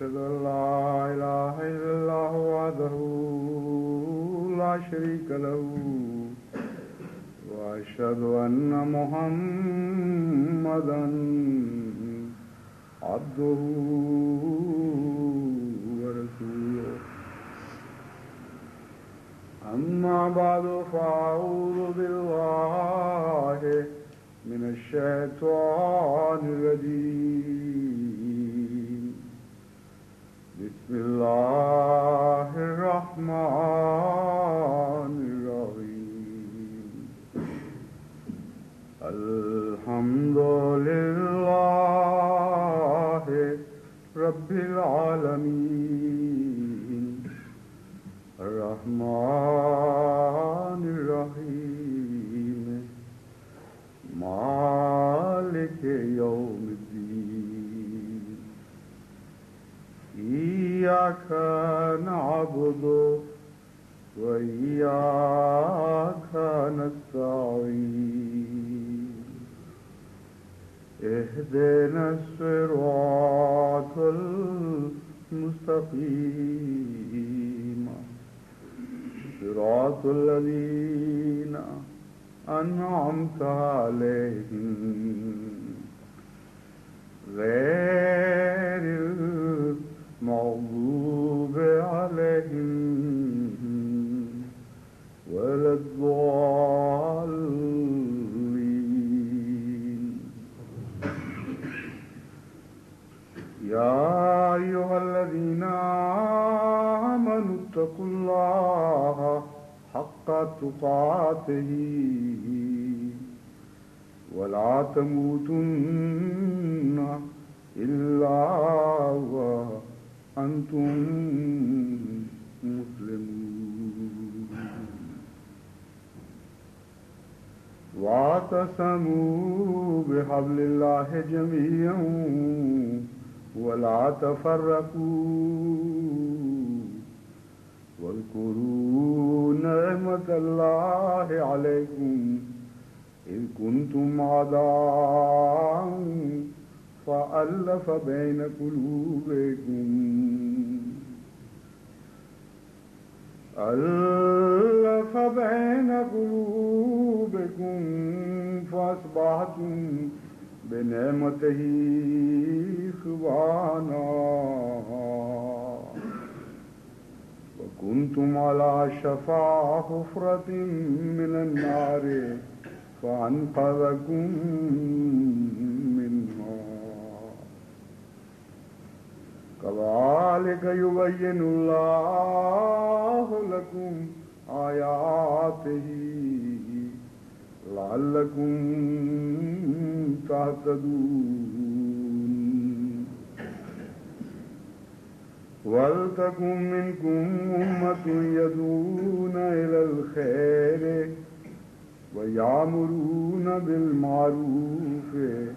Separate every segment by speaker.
Speaker 1: أشهد أن لا إله إلا الله وحده لا شريك له وأشهد أن محمدا عبده ورسوله أما بعد فأعوذ بالله من الشيطان الرجيم بسم الله الرحمن الرحيم الحمد لله رب العالمين الرحمن الرحيم مالك يوم الدين إياك نعبد وإياك نستعين اهدنا الصراط المستقيم صراط الذين أنعمت عليهم غير المغضوب عليهم ولا الضالين يا أيها الذين آمنوا اتقوا الله حق تقاته ولا تموتن إلا وأنتم مسلمون واعتصموا بحبل الله جميعا ولا تفرقوا واذكروا نعمة الله عليكم إذ كنتم أعداء فألف بين قلوبكم فأصبحتم بنعمته إخوانا وكنتم على شفا حفرة من النار فأنقذكم منها كذلك يبين الله لكم آياته لعلكم تهتدون ولتكن منكم أمة يدعون إلى الخير ويأمرون بالمعروف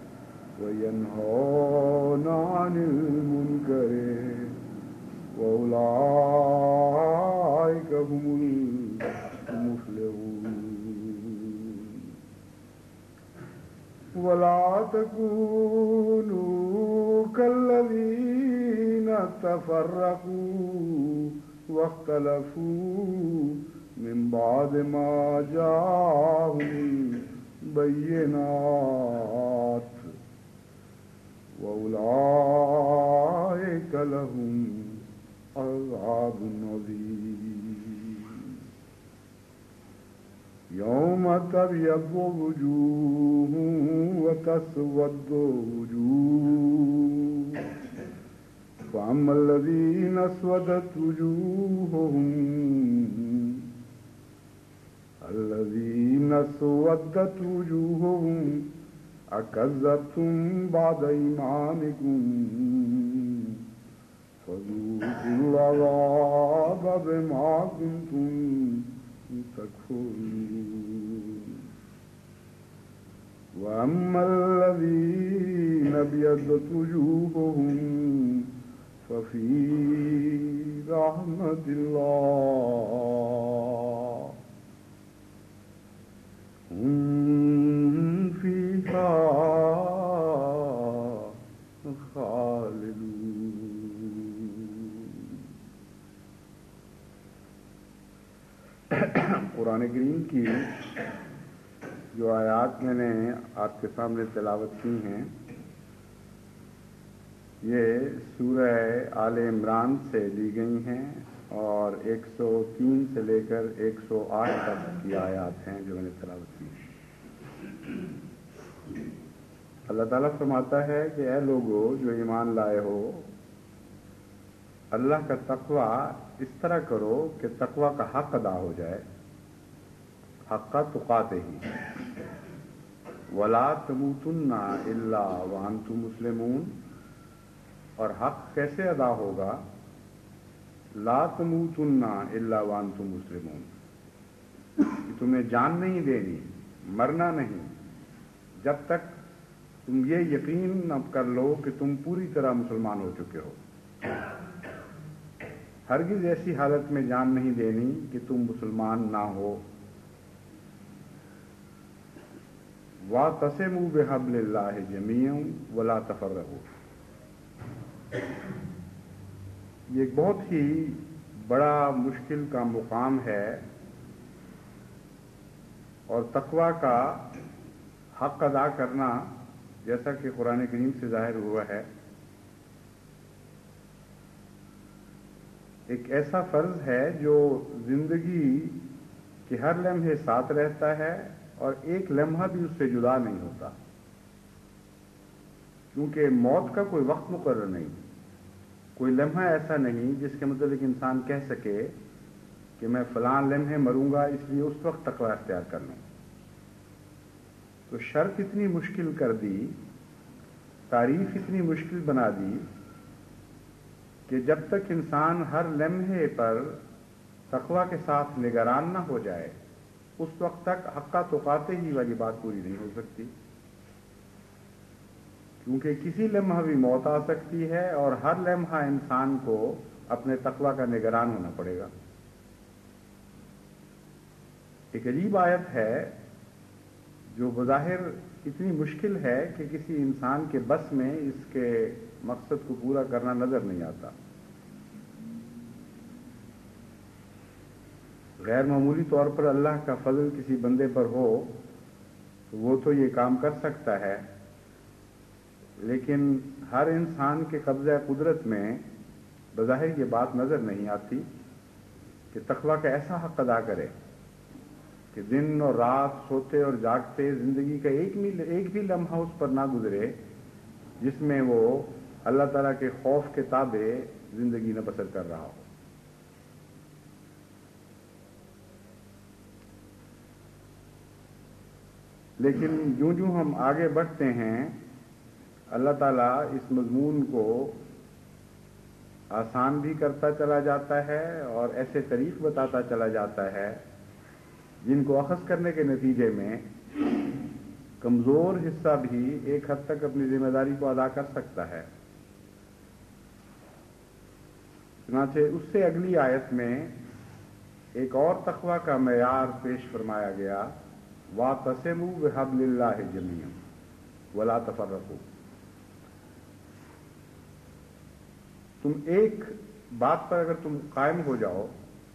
Speaker 1: وينهون عن المنكر وأولئك هم المفلحون ولا تكونوا كالذين تفرقوا واختلفوا من بعد ما جاءهم البينات وأولئك لهم عذاب عظيم يوم تبيض وجوه وتسود وجوه فأما الذين اسودت وجوههم أكذبتم بعد إيمانكم فذوقوا العذاب بما كنتم تكفرون وأما الذين ابيضت وجوههم ففي رحمة الله هم فيها خالدون قرآن کریم کی جو آیات میں نے آپ کے سامنے تلاوت کی ہیں یہ سورہ آل عمران سے لی گئی ہیں اور 103 سے لے کر 108 تک کی آیات ہیں جو میں نے تلاوت کی. اللہ تعالیٰ فرماتا ہے کہ اے لوگو جو ایمان لائے ہو، اللہ کا تقوی اس طرح کرو کہ تقوی کا حق ادا ہو جائے، حق تقاتے ہی، ولا تموتن الا وانتم مسلمون. اور حق کیسے ادا ہوگا؟ لا تموتن الا وانتم مسلمون، کہ تمہیں جان نہیں دینی، مرنا نہیں جب تک تم یہ یقین نہ کر لو کہ تم پوری طرح مسلمان ہو چکے ہو. ہرگز ایسی حالت میں جان نہیں دینی کہ تم مسلمان نہ ہو. وَاعْتَصِمُوا بِحَبْلِ اللَّهِ جَمِيعًا وَلَا تَفَرَّقُوا. یہ ایک بہت ہی بڑا مشکل کا مقام ہے اور تقوی کا حق ادا کرنا، جیسا کہ قرآن کریم سے ظاہر ہوا ہے، ایک ایسا فرض ہے جو زندگی کے ہر لمحے ساتھ رہتا ہے اور ایک لمحہ بھی اس سے جدا نہیں ہوتا، کیونکہ موت کا کوئی وقت مقرر نہیں. کوئی لمحہ ایسا نہیں جس کے متعلق انسان کہہ سکے کہ میں فلاں لمحے مروں گا اس لیے اس وقت تقوی اختیار کر لوں. تو شرط اتنی مشکل کر دی، تعریف اتنی مشکل بنا دی کہ جب تک انسان ہر لمحے پر تقوی کے ساتھ نگران نہ ہو جائے اس وقت تک حق تقاتے ہی والی بات پوری نہیں ہو سکتی، کیونکہ کسی لمحہ بھی موت آ سکتی ہے اور ہر لمحہ انسان کو اپنے تقوی کا نگران ہونا پڑے گا. ایک عجیب آیت ہے جو بظاہر اتنی مشکل ہے کہ کسی انسان کے بس میں اس کے مقصد کو پورا کرنا نظر نہیں آتا. غیر معمولی طور پر اللہ کا فضل کسی بندے پر ہو تو وہ تو یہ کام کر سکتا ہے، لیکن ہر انسان کے قبضہ قدرت میں بظاہر یہ بات نظر نہیں آتی کہ تقوی کا ایسا حق ادا کرے کہ دن اور رات، سوتے اور جاگتے، زندگی کا ایک بھی لمحہ اس پر نہ گزرے جس میں وہ اللہ تعالیٰ کے خوف کے تابع زندگی نہ بسر کر رہا ہو. لیکن جوں جوں ہم آگے بڑھتے ہیں اللہ تعالیٰ اس مضمون کو آسان بھی کرتا چلا جاتا ہے اور ایسے طریق بتاتا چلا جاتا ہے جن کو اخذ کرنے کے نتیجے میں کمزور حصہ بھی ایک حد تک اپنی ذمہ داری کو ادا کر سکتا ہے. چنانچہ اس سے اگلی آیت میں ایک اور تقوی کا معیار پیش فرمایا گیا، وَاعْتَصِمُوا بِحَبْلِ اللَّهِ جَمِيعًا وَلَا تَفَرَّقُوا. تم ایک بات پر اگر تم قائم ہو جاؤ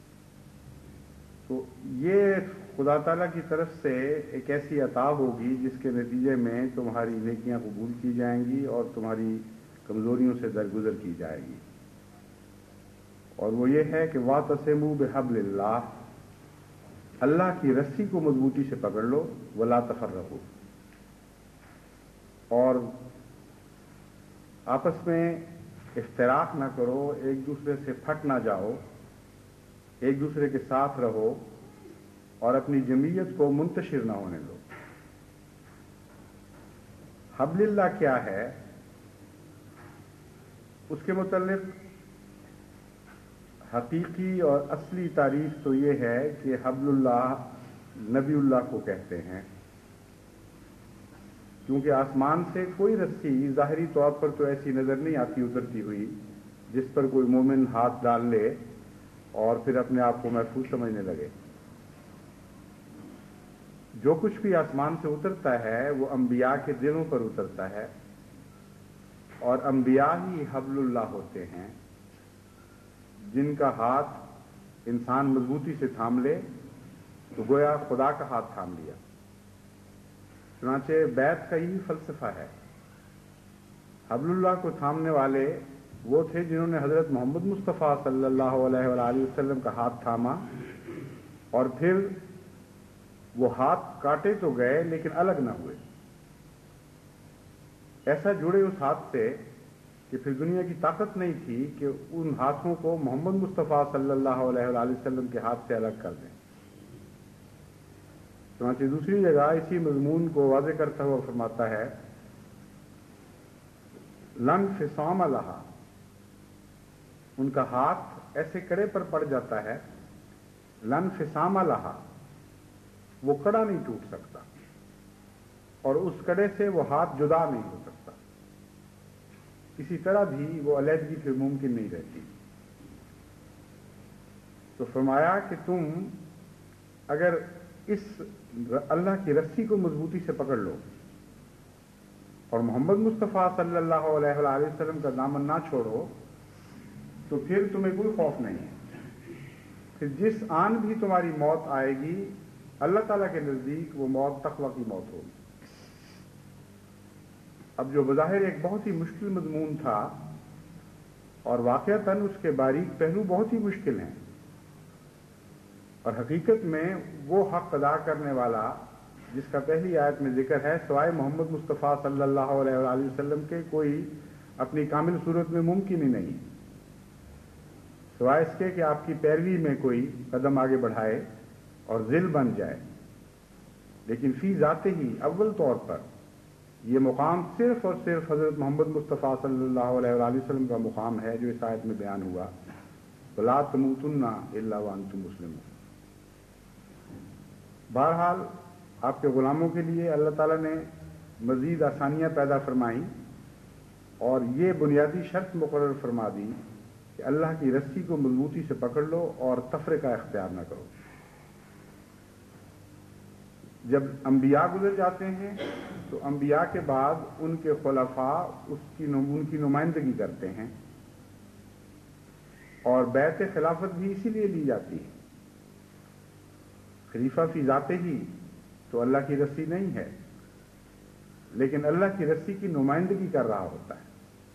Speaker 1: تو یہ خدا تعالیٰ کی طرف سے ایک ایسی عطا ہوگی جس کے نتیجے میں تمہاری نیکیاں قبول کی جائیں گی اور تمہاری کمزوریوں سے درگزر کی جائے گی. اور وہ یہ ہے کہ وَاعْتَصِمُوا بِحَبْلِ اللَّهِ، اللہ کی رسی کو مضبوطی سے پکڑ لو، وَلَا تَفَرَّقُوا، اور آپس میں افتراق نہ کرو، ایک دوسرے سے پھٹ نہ جاؤ، ایک دوسرے کے ساتھ رہو اور اپنی جمعیت کو منتشر نہ ہونے دو. حبل اللہ کیا ہے؟ اس کے متعلق حقیقی اور اصلی تعریف تو یہ ہے کہ حبل اللہ نبی اللہ کو کہتے ہیں، کیونکہ آسمان سے کوئی رسی ظاہری طور پر تو ایسی نظر نہیں آتی اترتی ہوئی جس پر کوئی مومن ہاتھ ڈال لے اور پھر اپنے آپ کو محفوظ سمجھنے لگے. جو کچھ بھی آسمان سے اترتا ہے وہ انبیاء کے دلوں پر اترتا ہے، اور انبیاء ہی حبل اللہ ہوتے ہیں جن کا ہاتھ انسان مضبوطی سے تھام لے تو گویا خدا کا ہاتھ تھام لیا۔ چنانچہ بیعت کا یہی فلسفہ ہے۔ حبل اللہ کو تھامنے والے وہ تھے جنہوں نے حضرت محمد مصطفیٰ صلی اللہ علیہ وآلہ وسلم کا ہاتھ تھاما، اور پھر وہ ہاتھ کاٹے تو گئے لیکن الگ نہ ہوئے، ایسا جڑے اس ہاتھ سے کہ پھر دنیا کی طاقت نہیں تھی کہ ان ہاتھوں کو محمد مصطفیٰ صلی اللہ علیہ وآلہ وسلم کے ہاتھ سے الگ کر دیں۔ چنانچہ دوسری جگہ اسی مضمون کو واضح کرتا ہوا فرماتا ہے، لن فصام لہا، ان کا ہاتھ ایسے کڑے پر پڑ جاتا ہے، لن فصام لہا، وہ کڑا نہیں ٹوٹ سکتا، اور اس کڑے سے وہ ہاتھ جدا نہیں ہو سکتا، کسی طرح بھی وہ علیحدگی پھر ممکن نہیں رہتی۔ تو فرمایا کہ تم اگر اس اللہ کی رسی کو مضبوطی سے پکڑ لو اور محمد مصطفیٰ صلی اللہ علیہ وآلہ وسلم کا دامن نہ چھوڑو تو پھر تمہیں کوئی خوف نہیں ہے۔ پھر جس آن بھی تمہاری موت آئے گی، اللہ تعالیٰ کے نزدیک وہ موت تقوی کی موت ہوگی۔ اب جو بظاہر ایک بہت ہی مشکل مضمون تھا، اور واقعتاً اس کے باریک پہلو بہت ہی مشکل ہیں، اور حقیقت میں وہ حق ادا کرنے والا جس کا پہلی آیت میں ذکر ہے، سوائے محمد مصطفیٰ صلی اللہ علیہ وآلہ وسلم کے کوئی اپنی کامل صورت میں ممکن ہی نہیں، سوائے اس کے کہ آپ کی پیروی میں کوئی قدم آگے بڑھائے اور ذل بن جائے۔ لیکن فی ذاتے ہی اول طور پر یہ مقام صرف اور صرف حضرت محمد مصطفیٰ صلی اللہ علیہ وآلہ وسلم کا مقام ہے جو اس آیت میں بیان ہوا، وَلَا تَمُوتُنَّ إِلَّا وَأَنْتُمْ مُسْلِمُونَ۔ بہرحال آپ کے غلاموں کے لیے اللہ تعالیٰ نے مزید آسانیاں پیدا فرمائیں، اور یہ بنیادی شرط مقرر فرما دی کہ اللہ کی رسی کو مضبوطی سے پکڑ لو اور تفرقہ اختیار نہ کرو۔ جب انبیاء گزر جاتے ہیں تو انبیاء کے بعد ان کے خلفاء ان کی نمائندگی کرتے ہیں، اور بیعت خلافت بھی اسی لیے لی جاتی ہے۔ خلیفہ فی ذاتے ہی تو اللہ کی رسی نہیں ہے، لیکن اللہ کی رسی کی نمائندگی کر رہا ہوتا ہے۔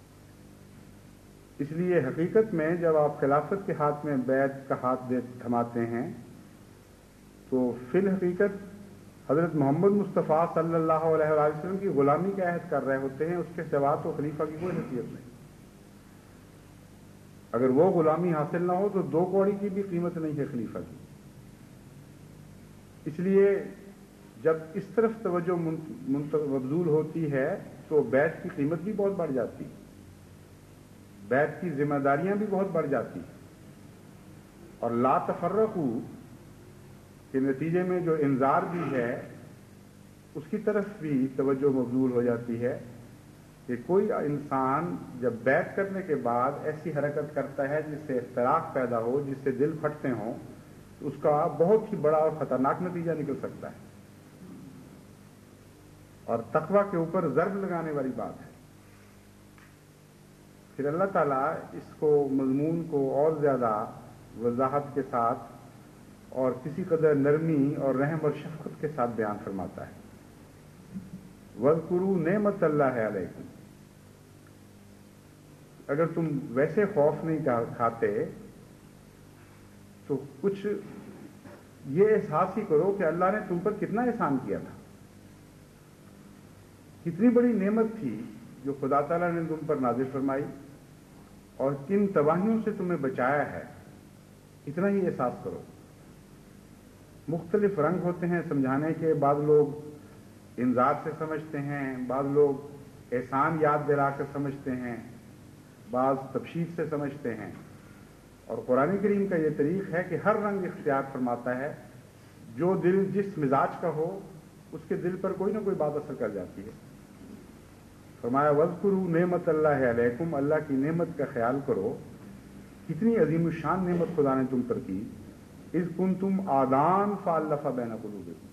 Speaker 1: اس لیے حقیقت میں جب آپ خلافت کے ہاتھ میں بیعت کا ہاتھ تھماتے ہیں تو فی الحقیقت حضرت محمد مصطفیٰ صلی اللہ علیہ وآلہ وسلم کی غلامی کا عہد کر رہے ہوتے ہیں، اس کے سوا تو خلیفہ کی کوئی حیثیت نہیں۔ اگر وہ غلامی حاصل نہ ہو تو دو کوڑی کی بھی قیمت نہیں ہے خلیفہ کی۔ اس لیے جب اس طرف توجہ مبذول ہوتی ہے تو بیعت کی قیمت بھی بہت بڑھ جاتی ہے، بیعت کی ذمہ داریاں بھی بہت بڑھ جاتی ہیں، اور لا تفرقوا کے نتیجے میں جو انذار بھی ہے اس کی طرف بھی توجہ مبذول ہو جاتی ہے کہ کوئی انسان جب بیعت کرنے کے بعد ایسی حرکت کرتا ہے جس سے اختلاف پیدا ہو، جس سے دل پھٹتے ہوں، تو اس کا بہت ہی بڑا اور خطرناک نتیجہ نکل سکتا ہے، اور تقوی کے اوپر ضرب لگانے والی بات ہے۔ پھر اللہ تعالیٰ اس کو مضمون کو اور زیادہ وضاحت کے ساتھ اور کسی قدر نرمی اور رحم اور شفقت کے ساتھ بیان فرماتا ہے۔ وَاذْكُرُوا نِعْمَتَ اللَّهِ عَلَيْكُمْ، اگر تم ویسے خوف نہیں کھاتے تو کچھ یہ احساس ہی کرو کہ اللہ نے تم پر کتنا احسان کیا تھا، کتنی بڑی نعمت تھی جو خدا تعالیٰ نے تم پر نازل فرمائی، اور کن تباہیوں سے تمہیں بچایا ہے، اتنا ہی احساس کرو۔ مختلف رنگ ہوتے ہیں سمجھانے کے، بعض لوگ انذار سے سمجھتے ہیں، بعض لوگ احسان یاد دلا کر سمجھتے ہیں، بعض تبشیر سے سمجھتے ہیں، اور قرآن کریم کا یہ طریق ہے کہ ہر رنگ اختیار فرماتا ہے۔ جو دل جس مزاج کا ہو اس کے دل پر کوئی نہ کوئی بات اثر کر جاتی ہے۔ فرمایا وَاذْكُرُوا نِعْمَتَ اللَّهِ عَلَيْكُمْ، اللہ کی نعمت کا خیال کرو، کتنی عظیم الشان نعمت خدا نے تم پر کی۔ اذ کنتم آدان فالف بین قلوبکم،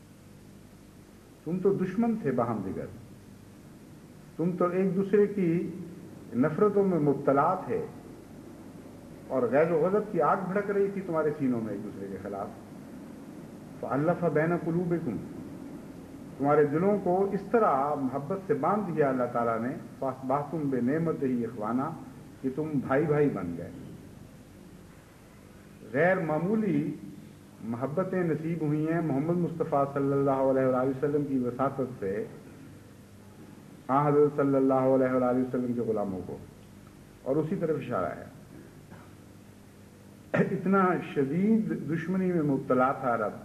Speaker 1: تم تو دشمن تھے باہم دیگر، تم تو ایک دوسرے کی نفرتوں میں مبتلا تھے، اور غیظ و غضب کی آگ بھڑک رہی تھی تمہارے سینوں میں ایک دوسرے کے خلاف، فَأَلَّفَ بَيْنَ قُلُوبِكُمْ، تمہارے دلوں کو اس طرح محبت سے باندھ دیا اللہ تعالیٰ نے، فَأَصْبَحْتُمْ بِنِعْمَتِهِ إِخْوَانًا، کہ تم بھائی بھائی بن گئے. غیر معمولی محبتیں نصیب ہوئی ہیں محمد مصطفیٰ صلی اللہ علیہ وآلہ وسلم کی وساطت سے حضرت صلی اللہ علیہ وآلہ وسلم کے غلاموں کو، اور اسی طرف اشارہ ہے. اتنا شدید دشمنی میں مبتلا تھا عرب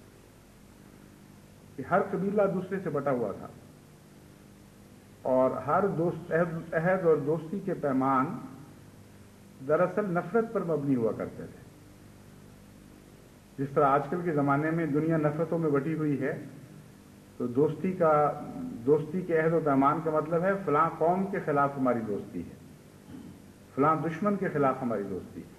Speaker 1: کہ ہر قبیلہ دوسرے سے بٹا ہوا تھا، اور ہر عہد اور دوستی کے پیمان دراصل نفرت پر مبنی ہوا کرتے تھے. جس طرح آج کل کے زمانے میں دنیا نفرتوں میں بٹی ہوئی ہے، تو دوستی کے عہد و پیمان کا مطلب ہے فلاں قوم کے خلاف ہماری دوستی ہے، فلاں دشمن کے خلاف ہماری دوستی ہے.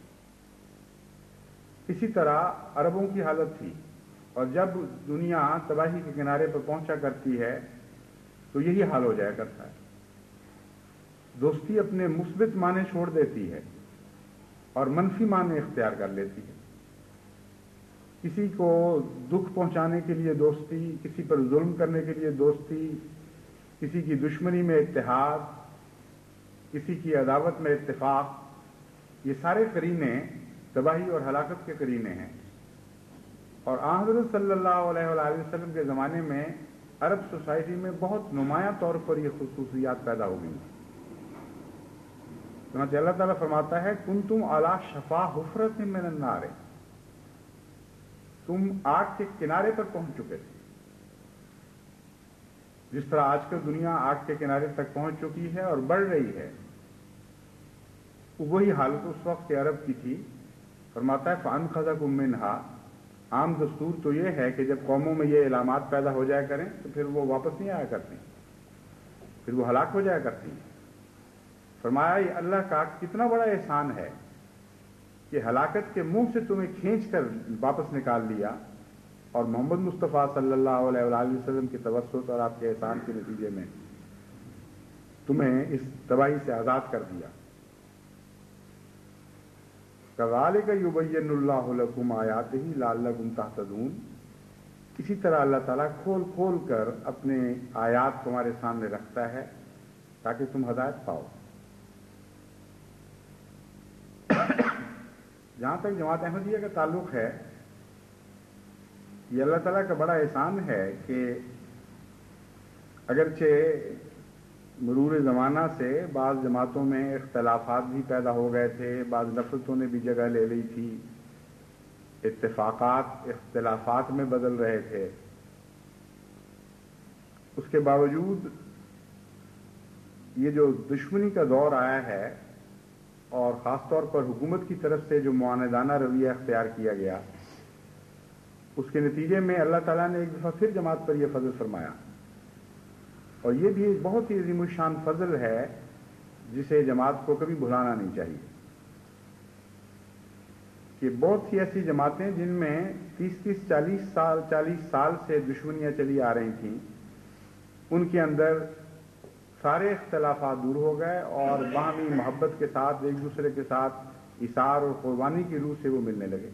Speaker 1: اسی طرح عربوں کی حالت تھی، اور جب دنیا تباہی کے کنارے پر پہنچا کرتی ہے تو یہی حال ہو جایا کرتا ہے. دوستی اپنے مثبت معنی چھوڑ دیتی ہے اور منفی معنی اختیار کر لیتی ہے. کسی کو دکھ پہنچانے کے لیے دوستی، کسی پر ظلم کرنے کے لیے دوستی، کسی کی دشمنی میں اتحاد، کسی کی عداوت میں اتفاق، یہ سارے قرینے تباہی اور ہلاکت کے قرینے ہیں. اور حضرت صلی اللہ علیہ وآلہ وسلم کے زمانے میں عرب سوسائٹی میں بہت نمایاں طور پر یہ خصوصیات پیدا ہو گئی. چنانچہ اللہ تعالیٰ فرماتا ہے کنتم علی شفا حفرۃ من النار، تم آگ کے کنارے پر پہنچ چکے تھے. جس طرح آج کل دنیا آگ کے کنارے تک پہنچ چکی ہے اور بڑھ رہی ہے، وہی حالت اس وقت کے عرب کی تھی. فرماتا ہے فَأَنْقَذَكُم مِّنْهَا، عام دستور تو یہ ہے کہ جب قوموں میں یہ علامات پیدا ہو جایا کریں تو پھر وہ واپس نہیں آیا کرتی، پھر وہ ہلاک ہو جایا کرتی. فرمایا یہ اللہ کا کتنا بڑا احسان ہے کہ ہلاکت کے منہ سے تمہیں کھینچ کر واپس نکال لیا، اور محمد مصطفیٰ صلی اللہ علیہ وآلہ وسلم کے توسط اور آپ کے احسان کے نتیجے میں تمہیں اس تباہی سے آزاد کر دیا. کذالک یبین اللہ لکم آیاتہ لعلکم تہتدون، اسی طرح اللہ تعالیٰ کھول کھول کر اپنے آیات تمہارے سامنے رکھتا ہے تاکہ تم ہدایت پاؤ. جہاں تک جماعت احمدیہ کا تعلق ہے، یہ اللہ تعالیٰ کا بڑا احسان ہے کہ اگرچہ مرور زمانہ سے بعض جماعتوں میں اختلافات بھی پیدا ہو گئے تھے، بعض نفرتوں نے بھی جگہ لے لی تھی، اتفاقات اختلافات میں بدل رہے تھے، اس کے باوجود یہ جو دشمنی کا دور آیا ہے اور خاص طور پر حکومت کی طرف سے جو معاندانہ رویہ اختیار کیا گیا، اس کے نتیجے میں اللہ تعالیٰ نے ایک دفعہ پھر جماعت پر یہ فضل فرمایا. اور یہ بھی ایک بہت ہی عظیم الشان فضل ہے جسے جماعت کو کبھی بھلانا نہیں چاہیے. کہ بہت سی ایسی جماعتیں جن میں 40 سال سے دشمنیاں چلی آ رہی تھیں، ان کے اندر سارے اختلافات دور ہو گئے اور باہمی محبت کے ساتھ ایک دوسرے کے ساتھ ایثار اور قربانی کی روح سے وہ ملنے لگے.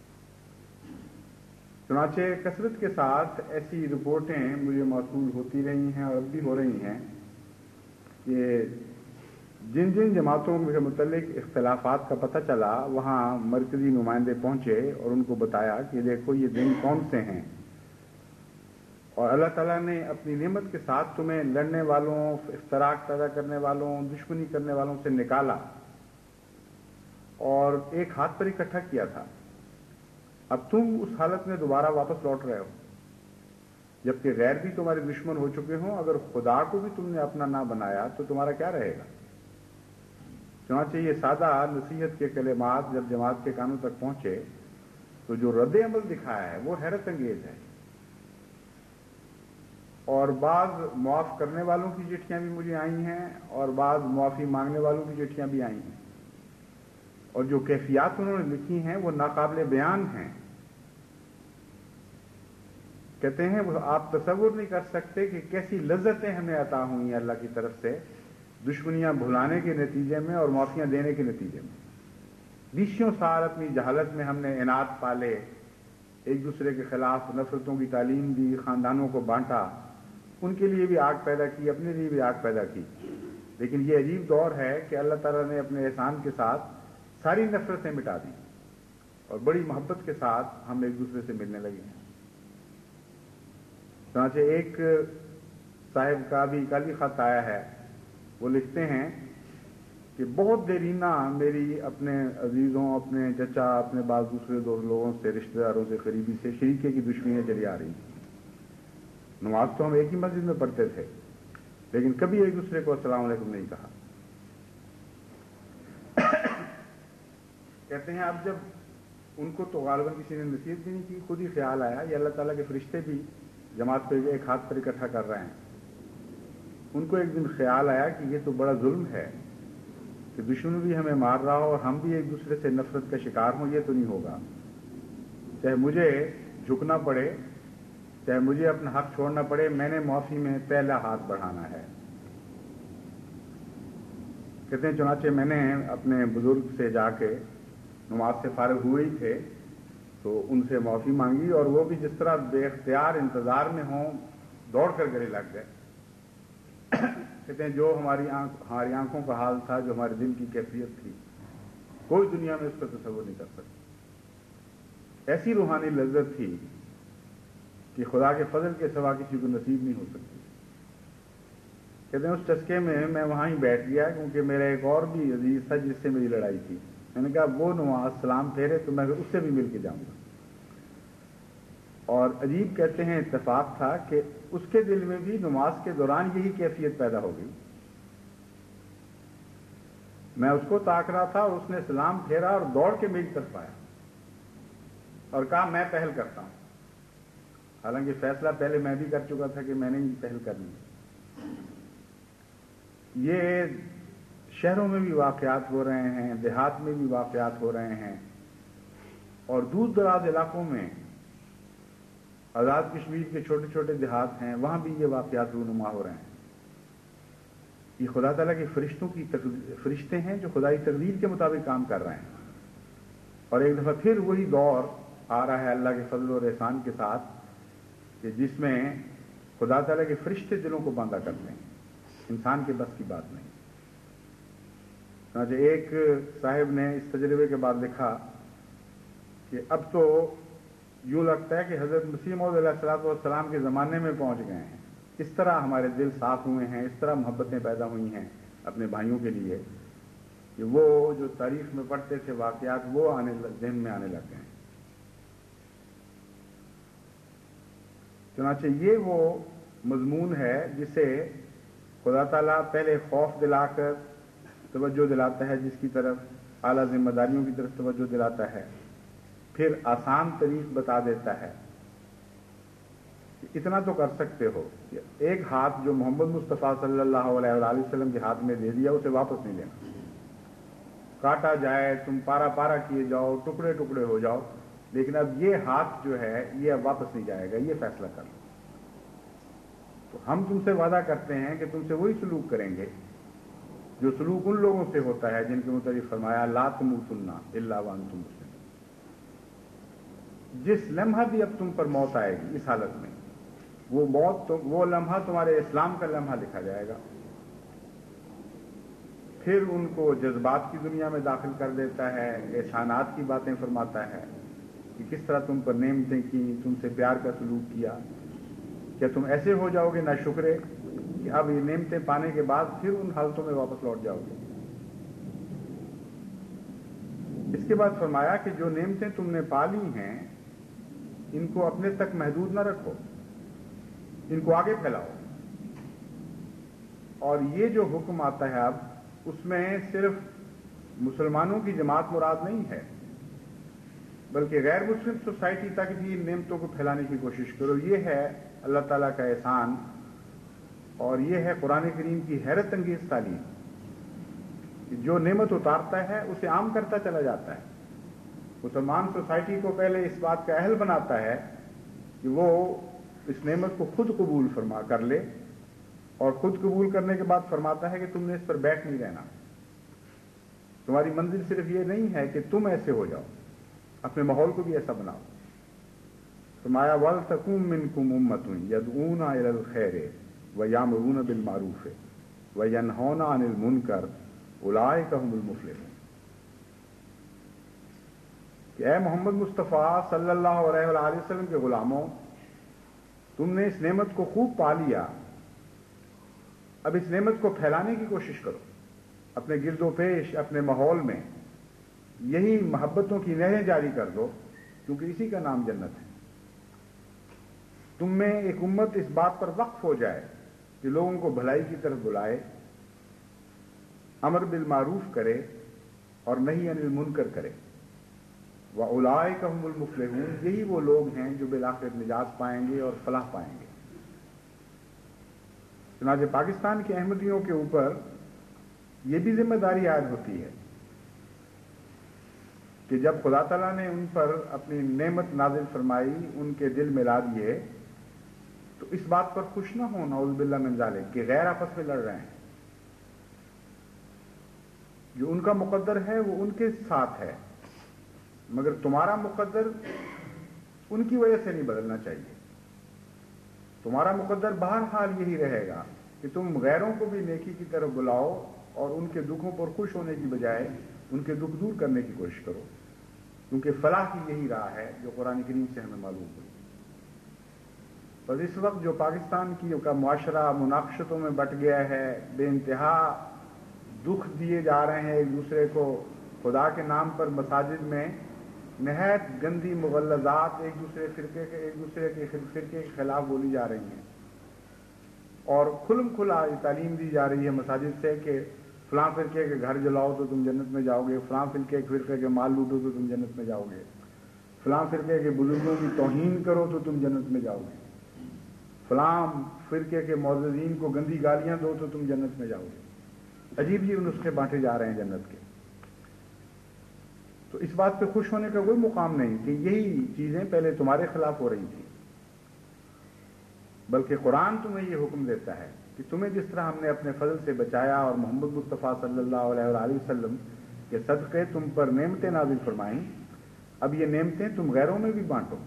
Speaker 1: چنانچہ کثرت کے ساتھ ایسی رپورٹیں مجھے موصول ہوتی رہی ہیں اور اب بھی ہو رہی ہیں کہ جن جن جماعتوں کے متعلق اختلافات کا پتہ چلا، وہاں مرکزی نمائندے پہنچے اور ان کو بتایا کہ دیکھو یہ دن کون سے ہیں، اور اللہ تعالیٰ نے اپنی نعمت کے ساتھ تمہیں لڑنے والوں، افتراق پیدا کرنے والوں، دشمنی کرنے والوں سے نکالا اور ایک ہاتھ پر اکٹھا کیا تھا. اب تم اس حالت میں دوبارہ واپس لوٹ رہے ہو، جبکہ غیر بھی تمہارے دشمن ہو چکے ہوں. اگر خدا کو بھی تم نے اپنا نہ بنایا تو تمہارا کیا رہے گا؟ چنانچہ یہ سادہ نصیحت کے کلمات جب جماعت کے کانوں تک پہنچے تو جو رد عمل دکھایا ہے وہ حیرت انگیز ہے. اور بعض معاف کرنے والوں کی چٹھیاں بھی مجھے آئی ہیں اور بعض معافی مانگنے والوں کی چٹھیاں بھی آئی ہیں، اور جو کیفیات انہوں نے لکھی ہیں وہ ناقابل بیان ہیں. کہتے ہیں وہ آپ تصور نہیں کر سکتے کہ کیسی لذتیں ہمیں عطا ہوئی ہیں اللہ کی طرف سے دشمنیاں بھلانے کے نتیجے میں اور معافیاں دینے کے نتیجے میں. 20 سال اپنی جہالت میں ہم نے عناد پالے ایک دوسرے کے خلاف نفرتوں کی تعلیم دی، خاندانوں کو بانٹا، ان کے لیے بھی آگ پیدا کی، اپنے لیے بھی آگ پیدا کی. لیکن یہ عجیب دور ہے کہ اللہ تعالیٰ نے اپنے احسان کے ساتھ ساری نفرتیں مٹا دی اور بڑی محبت کے ساتھ ہم ایک دوسرے سے ملنے لگے ہیں. چنانچہ ایک صاحب کا بھی کل ہی خط آیا ہے، وہ لکھتے ہیں کہ بہت دیرینہ میری اپنے عزیزوں، اپنے چچا، اپنے بعض دوسرے دوست لوگوں سے، رشتہ داروں سے، قریبی سے شریکے کی دشمنیاں چلی آ رہی ہیں. نماز تو ہم ایک ہی مسجد میں پڑھتے تھے، لیکن کبھی ایک دوسرے کو السلام علیکم نہیں کہا. کہتے ہیں اب جب ان کو تو غالباً کسی نے نصیحت بھی نہیں کی، خود ہی خیال آیا یہ اللہ تعالیٰ کے فرشتے بھی جماعت پہ ایک ہاتھ پر اکٹھا کر رہے ہیں. ان کو ایک دن خیال آیا کہ یہ تو بڑا ظلم ہے کہ دشمن بھی ہمیں مار رہا ہو اور ہم بھی ایک دوسرے سے نفرت کا شکار ہوں. یہ تو نہیں ہوگا، چاہے مجھے جھکنا پڑے، چاہے مجھے اپنا حق چھوڑنا پڑے، میں نے معافی میں پہلا ہاتھ بڑھانا ہے. کہتے ہیں چنانچہ میں نے اپنے بزرگ سے جا کے نماز سے فارغ ہوئے ہی تھے تو ان سے معافی مانگی، اور وہ بھی جس طرح بے اختیار انتظار میں ہوں دوڑ کر گلے لگ گئے. کہتے ہیں جو ہماری آنکھوں کا حال تھا، جو ہمارے دل کی کیفیت تھی، کوئی دنیا میں اس کا تصور نہیں کر سکتی. ایسی روحانی لذت تھی کہ خدا کے فضل کے سوا کسی کو نصیب نہیں ہو سکتی. کہتے ہیں اس چسکے میں وہاں ہی بیٹھ گیا، کیونکہ میرا ایک اور بھی عزیز تھا جس سے میری لڑائی تھی. میں نے کہا وہ نماز سلام پھیرے تو میں اس سے بھی مل کے جاؤں گا. اور عجیب کہتے ہیں اتفاق تھا کہ اس کے دل میں بھی نماز کے دوران یہی کیفیت پیدا ہو گئی. میں اس کو تاک رہا تھا اور اس نے سلام پھیرا اور دوڑ کے میری طرف آیا اور کہا میں پہل کرتا ہوں. حالانکہ فیصلہ پہلے میں بھی کر چکا تھا کہ میں نے ہی پہل کرنی. یہ شہروں میں بھی واقعات ہو رہے ہیں، دیہات میں بھی واقعات ہو رہے ہیں، اور دور دراز علاقوں میں آزاد کشمیر کے چھوٹے چھوٹے دیہات ہیں، وہاں بھی یہ واقعات رونما ہو رہے ہیں. یہ خدا تعالیٰ کے فرشتے ہیں جو خدائی تقدیر کے مطابق کام کر رہے ہیں. اور ایک دفعہ پھر وہی دور آ رہا ہے اللہ کے فضل اور احسان کے ساتھ کہ جس میں خدا تعالیٰ کے فرشتے دلوں کو باندھا کرتے ہیں، انسان کے بس کی بات نہیں. چنانچہ ایک صاحب نے اس تجربے کے بعد لکھا کہ اب تو یوں لگتا ہے کہ حضرت مسیح موعود علیہ الصلوۃ والسلام کے زمانے میں پہنچ گئے ہیں. اس طرح ہمارے دل صاف ہوئے ہیں، اس طرح محبتیں پیدا ہوئی ہیں اپنے بھائیوں کے لیے کہ وہ جو تاریخ میں پڑھتے تھے واقعات وہ ذہن میں آنے لگ گئے ہیں. چنانچہ یہ وہ مضمون ہے جسے خدا تعالیٰ پہلے خوف دلا کر توجہ دلاتا ہے، جس کی طرف اعلیٰ ذمہ داریوں کی طرف توجہ دلاتا ہے، پھر آسان طریق بتا دیتا ہے کہ اتنا تو کر سکتے ہو کہ ایک ہاتھ جو محمد مصطفیٰ صلی اللہ علیہ وآلہ وسلم کے ہاتھ میں دے دیا اسے واپس نہیں لینا. کاٹا جائے، تم پارا پارا کیے جاؤ، ٹکڑے ٹکڑے ہو جاؤ، لیکن اب یہ ہاتھ جو ہے یہ اب واپس نہیں جائے گا، یہ فیصلہ کر لو. تو ہم تم سے وعدہ کرتے ہیں کہ تم سے وہی سلوک کریں گے جو سلوک ان لوگوں سے ہوتا ہے جن کے متعلق فرمایا لا تموتن الا وانتم مسلمون. جس لمحہ بھی اب تم پر موت آئے گی اس حالت میں، وہ لمحہ تمہارے اسلام کا لمحہ لکھا جائے گا. پھر ان کو جذبات کی دنیا میں داخل کر دیتا ہے، احسانات کی باتیں فرماتا ہے کہ کس طرح تم پر نعمتیں کی، تم سے پیار کا سلوک کیا. کیا تم ایسے ہو جاؤ گے ناشکرے کہ اب یہ نعمتیں پانے کے بعد پھر ان حالتوں میں واپس لوٹ جاؤ گے؟ اس کے بعد فرمایا کہ جو نعمتیں تم نے پا لی ہیں ان کو اپنے تک محدود نہ رکھو، ان کو آگے پھیلاؤ. اور یہ جو حکم آتا ہے اب اس میں صرف مسلمانوں کی جماعت مراد نہیں ہے، بلکہ غیر مسلم سوسائٹی تک بھی ان نعمتوں کو پھیلانے کی کوشش کرو. یہ ہے اللہ تعالیٰ کا احسان، اور یہ ہے قرآن کریم کی حیرت انگیز تعلیم کہ جو نعمت اتارتا ہے اسے عام کرتا چلا جاتا ہے. مسلمان سوسائٹی کو پہلے اس بات کا اہل بناتا ہے کہ وہ اس نعمت کو خود قبول فرما کر لے، اور خود قبول کرنے کے بعد فرماتا ہے کہ تم نے اس پر بیٹھ نہیں رہنا. تمہاری منزل صرف یہ نہیں ہے کہ تم ایسے ہو جاؤ، اپنے ماحول کو بھی ایسا بناؤ. فرمایا وَلْتَكُن مِّنكُمْ أُمَّةٌ يَدْعُونَ إِلَى الْخَيْرِ وَيَأْمُرُونَ بِالْمَعْرُوفِ وَيَنْهَوْنَ عَنِ الْمُنكَرِ أُولَٰئِكَ هُمُ الْمُفْلِحُونَ کہ اے محمد مصطفیٰ صلی اللہ علیہ وآلہ وسلم کے غلاموں، تم نے اس نعمت کو خوب پا لیا، اب اس نعمت کو پھیلانے کی کوشش کرو اپنے گرد و پیش، اپنے ماحول میں یہی محبتوں کی نہریں جاری کر دو، کیونکہ اسی کا نام جنت ہے۔ تم میں ایک امت اس بات پر وقف ہو جائے کہ لوگوں کو بھلائی کی طرف بلائے، امر بالمعروف کرے اور نہی عن المنکر کرے، وَأُولَٰئِكَ هُمُ الْمُفْلِحُونَ، یہی وہ لوگ ہیں جو بالآخر نجات پائیں گے اور فلاح پائیں گے۔ چنانچہ پاکستان کے احمدیوں کے اوپر یہ بھی ذمہ داری عائد ہوتی ہے کہ جب خدا تعالیٰ نے ان پر اپنی نعمت نازل فرمائی، ان کے دل ملا دیے، تو اس بات پر خوش نہ ہو نعوذ باللہ من ذالک کہ غیر آپس میں لڑ رہے ہیں۔ جو ان کا مقدر ہے وہ ان کے ساتھ ہے، مگر تمہارا مقدر ان کی وجہ سے نہیں بدلنا چاہیے۔ تمہارا مقدر بہرحال یہی رہے گا کہ تم غیروں کو بھی نیکی کی طرف بلاؤ اور ان کے دکھوں پر خوش ہونے کی بجائے ان کے دکھ دور کرنے کی کوشش کرو، کیونکہ فلاح کی یہی راہ ہے جو قرآن کریم سے ہمیں معلوم ہوئی۔ بس اس وقت جو پاکستان کا معاشرہ مناقشتوں میں بٹ گیا ہے، بے انتہا دکھ دیے جا رہے ہیں ایک دوسرے کو، خدا کے نام پر مساجد میں نہایت گندی مغلظات ایک دوسرے کے فرقے کے خلاف بولی جا رہی ہیں، اور کھلم کھلا تعلیم دی جا رہی ہے مساجد سے کہ فلاں فرقے کے گھر جلاؤ تو تم جنت میں جاؤ گے، فلاں فرقے کے مال لوٹو تو تم جنت میں جاؤ گے، فلاں فرقے کے بزرگوں کی توہین کرو تو تم جنت میں جاؤ گے، فلاں فرقے کے معززین کو گندی گالیاں دو تو تم جنت میں جاؤ گے۔ عجیب عجیب نسخے بانٹے جا رہے ہیں جنت کے۔ تو اس بات پہ خوش ہونے کا کوئی مقام نہیں کہ یہی چیزیں پہلے تمہارے خلاف ہو رہی تھیں، بلکہ قرآن تمہیں یہ حکم دیتا ہے کہ تمہیں جس طرح ہم نے اپنے فضل سے بچایا اور محمد مصطفیٰ صلی اللہ علیہ وآلہ وسلم کے صدقے تم پر نعمتیں نازل فرمائیں، اب یہ نعمتیں تم غیروں میں بھی بانٹو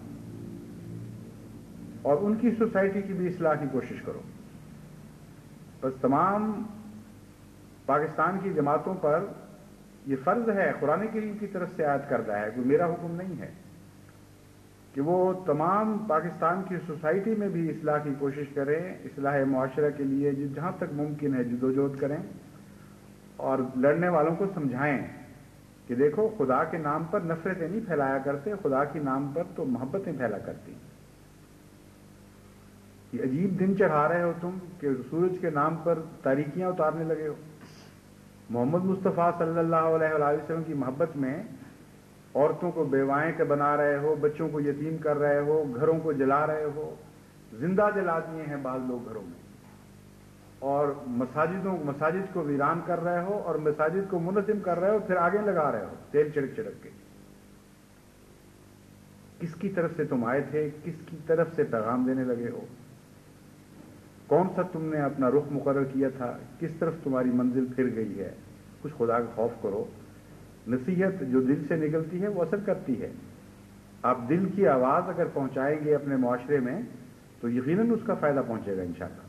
Speaker 1: اور ان کی سوسائٹی کی بھی اصلاح کی کوشش کرو۔ بس تمام پاکستان کی جماعتوں پر یہ فرض ہے، قرآن کریم کی طرف سے عائد کرتا ہے، کوئی میرا حکم نہیں ہے، کہ وہ تمام پاکستان کی سوسائٹی میں بھی اصلاح کی کوشش کریں، اصلاح معاشرہ کے لیے جہاں تک ممکن ہے جدوجہد کریں، اور لڑنے والوں کو سمجھائیں کہ دیکھو خدا کے نام پر نفرتیں نہیں پھیلایا کرتے، خدا کے نام پر تو محبتیں پھیلا کرتی۔ یہ عجیب دن چڑھا رہے ہو تم کہ سورج کے نام پر تاریکیاں اتارنے لگے ہو۔ محمد مصطفیٰ صلی اللہ علیہ وآلہ وسلم کی محبت میں عورتوں کو بیوائیں کے بنا رہے ہو، بچوں کو یتیم کر رہے ہو، گھروں کو جلا رہے ہو، زندہ جلا دیے ہیں بعض لوگ گھروں میں، اور مساجد کو ویران کر رہے ہو اور مساجد کو منظم کر رہے ہو، پھر آگے لگا رہے ہو تیل چھڑک چھڑک کے۔ کس کی طرف سے تم آئے تھے؟ کس کی طرف سے پیغام دینے لگے ہو؟ کون سا تم نے اپنا رخ مقرر کیا تھا؟ کس طرف تمہاری منزل پھر گئی ہے؟ کچھ خدا کا خوف کرو۔ نصیحت جو دل سے نکلتی ہے وہ اثر کرتی ہے۔ آپ دل کی آواز اگر پہنچائیں گے اپنے معاشرے میں تو یقیناً اس کا فائدہ پہنچے گا انشاءاللہ۔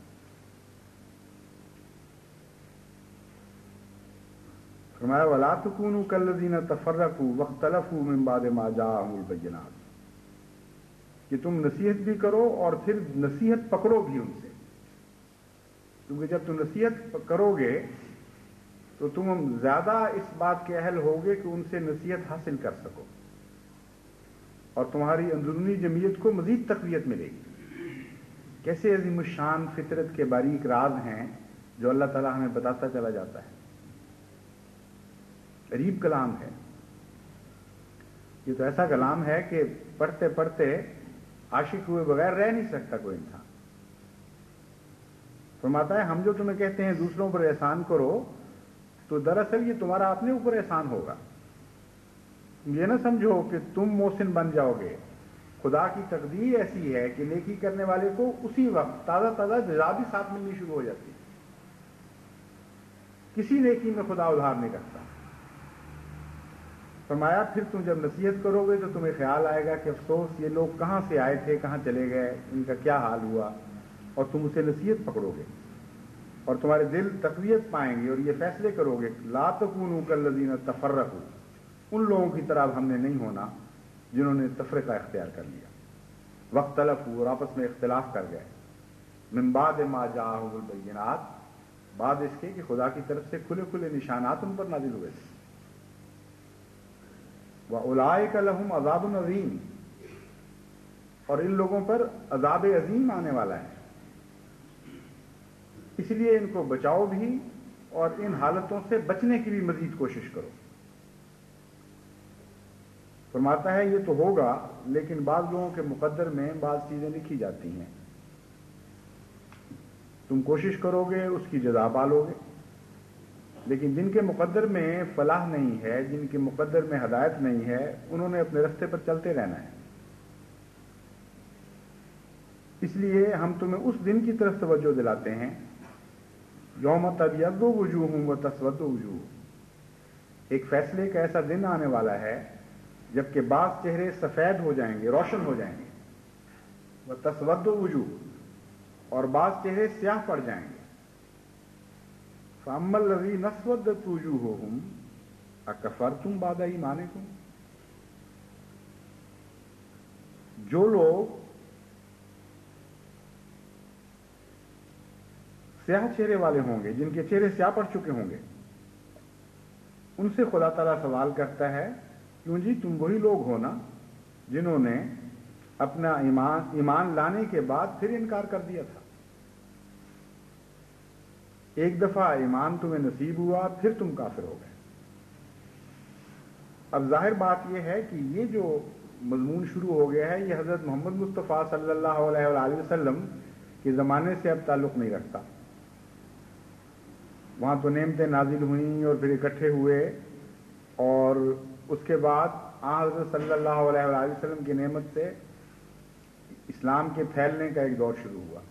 Speaker 1: فرمایا وَلَا تَكُونُوا كَالَّذِينَ تَفَرَّقُوا وَاخْتَلَفُوا مِن بَعْدِ مَا جَاءَهُمُ الْبَيِّنَاتُ، کہ تم نصیحت بھی کرو اور پھر نصیحت پکڑو بھی ان سے، کیونکہ جب تم نصیحت کرو گے تو تم زیادہ اس بات کے اہل ہوگے کہ ان سے نصیحت حاصل کر سکو، اور تمہاری اندرونی جمعیت کو مزید تقویت ملے گی۔ کیسے عظیم الشان فطرت کے باریک راز ہیں جو اللہ تعالیٰ ہمیں بتاتا چلا جاتا ہے۔ عجیب کلام ہے یہ، تو ایسا کلام ہے کہ پڑھتے پڑھتے عاشق ہوئے بغیر رہ نہیں سکتا کوئی انسان۔ فرماتا ہے ہم جو تمہیں کہتے ہیں دوسروں پر احسان کرو، تو دراصل یہ تمہارا اپنے اوپر احسان ہوگا۔ یہ نہ سمجھو کہ تم محسن بن جاؤ گے، خدا کی تقدیر ایسی ہے کہ نیکی کرنے والے کو اسی وقت تازہ تازہ جزا بھی ساتھ ملنی شروع ہو جاتی ہے۔ کسی نیکی میں خدا ادھار نہیں کرتا۔ فرمایا پھر تم جب نصیحت کرو گے تو تمہیں خیال آئے گا کہ افسوس یہ لوگ کہاں سے آئے تھے، کہاں چلے گئے، ان کا کیا حال ہوا، اور تم اسے نصیحت پکڑو گے اور تمہارے دل تقویت پائیں گے اور یہ فیصلے کرو گے لا تکونوا کالذین تفرقوا، ان لوگوں کی طرح ہم نے نہیں ہونا جنہوں نے تفرقہ اختیار کر لیا، واختلفوا، اور آپس میں اختلاف کر گئے، من بعد ما جاءہم البینات، بعد اس کے کہ خدا کی طرف سے کھلے کھلے نشانات ان پر نازل ہوئے تھے، وَأُولَٰئِکَ لَهُمْ عَذَابٌ عَظِیمٌ، اور ان لوگوں پر عذاب عظیم آنے والا ہے، اس لیے ان کو بچاؤ بھی اور ان حالتوں سے بچنے کی بھی مزید کوشش کرو۔ فرماتا ہے یہ تو ہوگا، لیکن بعض لوگوں کے مقدر میں بعض چیزیں لکھی جاتی ہیں، تم کوشش کرو گے اس کی جزا پالو گے، لیکن جن کے مقدر میں فلاح نہیں ہے، جن کے مقدر میں ہدایت نہیں ہے، انہوں نے اپنے رستے پر چلتے رہنا ہے۔ اس لیے ہم تمہیں اس دن کی طرف توجہ دلاتے ہیں، یوم تبیض وجوہ وتسود وجوہ، ایک فیصلے کا ایسا دن آنے والا ہے جبکہ بعض چہرے سفید ہو جائیں گے، روشن ہو جائیں گے، وتسود وجوہ، اور بعض چہرے سیاہ پڑ جائیں گے، فَأَمَّا الَّذِينَ اسْوَدَّتْ وُجُوهُهُمْ أَكَفَرْتُمْ بَعْدَ إِيمَانِكُمْ، جو لوگ سیاہ چہرے والے ہوں گے، جن کے چہرے سیاہ پڑ چکے ہوں گے، ان سے خدا تعالیٰ سوال کرتا ہے کیوں جی تم وہی لوگ ہو نا جنہوں نے اپنا ایمان لانے کے بعد پھر انکار کر دیا تھا، ایک دفعہ ایمان تمہیں نصیب ہوا پھر تم کافر ہو گئے۔ اب ظاہر بات یہ ہے کہ یہ جو مضمون شروع ہو گیا ہے یہ حضرت محمد مصطفیٰ صلی اللہ علیہ وآلہ وسلم کے زمانے سے اب تعلق نہیں رکھتا، وہاں تو نعمتیں نازل ہوئیں اور پھر اکٹھے ہوئے، اور اس کے بعد حضرت صلی اللہ علیہ وآلہ وسلم کی نعمت سے اسلام کے پھیلنے کا ایک دور شروع ہوا۔